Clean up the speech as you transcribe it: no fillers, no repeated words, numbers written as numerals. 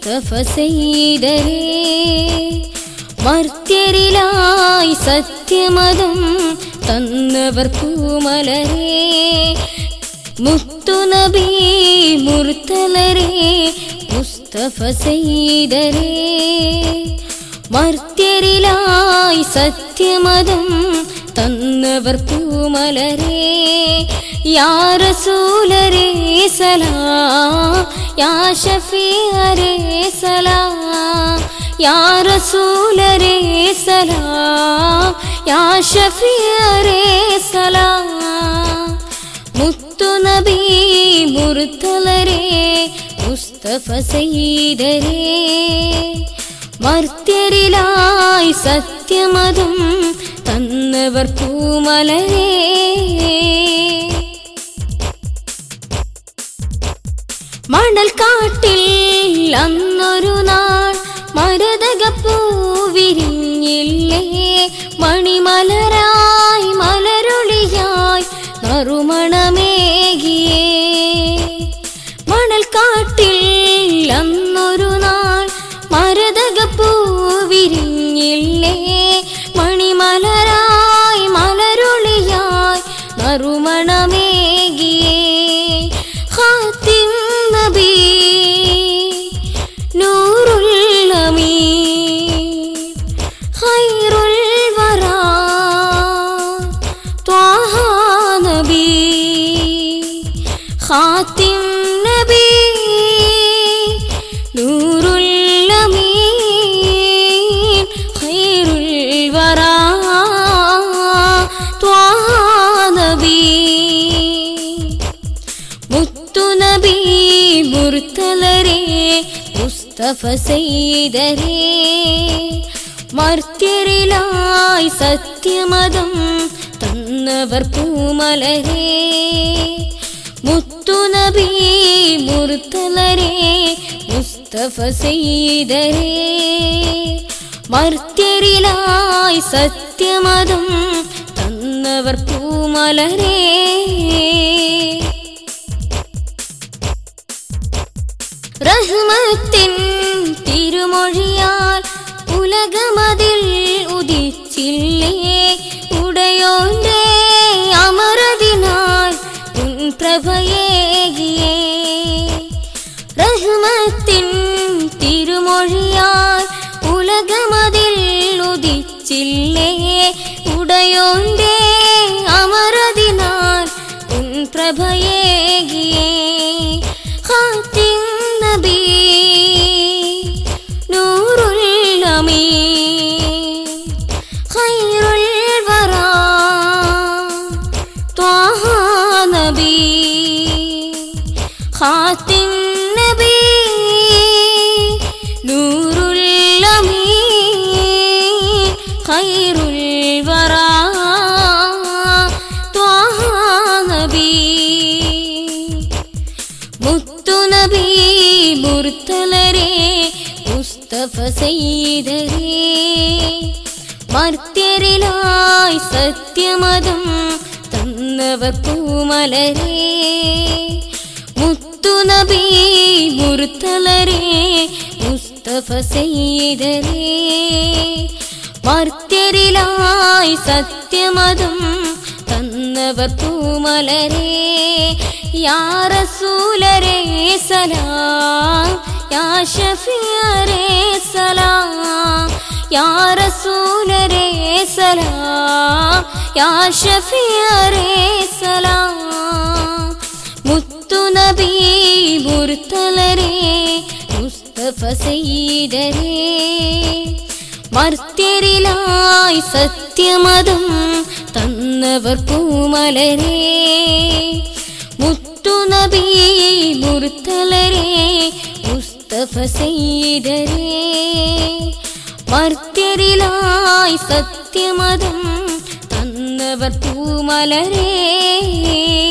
മുസ്തഫ സയ്യിദരേ മർത്യരിലായി സത്യമതം തന്നവർ പൂമലരേ മുത്തുനബി മുർത്തലരേ മുസ്തഫ സയ്യിദരേ മർത്യരിലായി സത്യമതം തന്നവർ പൂമലരേ യാ റസൂലരേ സലാം യാ ഷഫീഅരേ സലാം യാ റസൂലരേ സലാം യാ ഷഫീഅരേ സലാം മുത്തുനബി മുർത്തലരേ മുസ്തഫ സയ്യിദരേ മർത്യരിലായി സത്യമതം തന്നവർ പൂമലരേ മണൽക്കാട്ടിൽ അന്നൊരു നാൾ മരതകപ്പൂ വിരിഞ്ഞില്ലേ മണിമലരായി മലരൊളിയായി നറുമണമേകിയേ മണൽക്കാട്ടിൽ അന്നൊരു നാൾ മരതകപ്പൂ വിരിഞ്ഞില്ലേ മണിമലരായി മലരൊളിയായി നറുമണമേകിയേ ഖാതിം നബി നൂറുൽ അമീൻ ഖൈറുൽ വറാ ത്വാഹ നബി ഖാതിം നബി നൂറുൽ അമീൻ ഖൈറുൽ വറാ ത്വാഹ നബി മുത്തുനബി മുർത്തലരേ മുസ്തഫ സയ്യിദരേ മർത്യരിലായി സത്യമതം തന്നവർ പൂമലരേ മുത്തുനബി മുർത്തലരേ മുസ്തഫ സയ്യിദരേ മർത്യരിലായി സത്യമതം തന്നവർ പൂമലരേ റഹ്മത്തിൻ തിരുമൊഴിയാൽ ഉലകമതിൽ ഉദിച്ചില്ലേ ഉടയോന്റെ അമരതിനാൽ പ്രഭയേകിയേ റഹ്മത്തിൻ തിരുമൊഴിയാൽ ഉലകമതിൽ ഉദിച്ചില്ലേ ഉടയോന്റെ അമരതിനാൽ പ്രഭയേകിയേ ഖാതിം നബി നൂറുൽ അമീൻ ഖൈറുൽ വറാ ത്വാഹ നബി ഖാതിം നബി നൂറുൽ അമീൻ ഖൈറുൽ വറാ ത്വാഹ നബി മുത്തുനബി മുർത്തലരേ മുസ്തഫ സയ്യിദരേ മർത്യരിലായി സത്യമതം തന്നവർ പൂമലരേ മുത്തുനബി മുർത്തലരേ മുസ്തഫ സയ്യിദരേ മർത്യരിലായി സത്യമതം തന്നവർ പൂമലരേ യാ റസൂലരേ സലാം യാ ഷഫീഅരേ സലാം യാ റസൂലരേ സലാം യാ ഷഫീഅരേ സലാം മുത്തുനബി മുർത്തലരേ മുസ്തഫ സയ്യിദരേ മർത്യരിലായി സത്യമതം തന്നവർ പൂമലരേ മുത്തുനബി മുർത്തലരേ മുസ്തഫ സയ്യിദരേ മർത്യരിലായി സത്യമതം തന്നവർ പൂമലരേ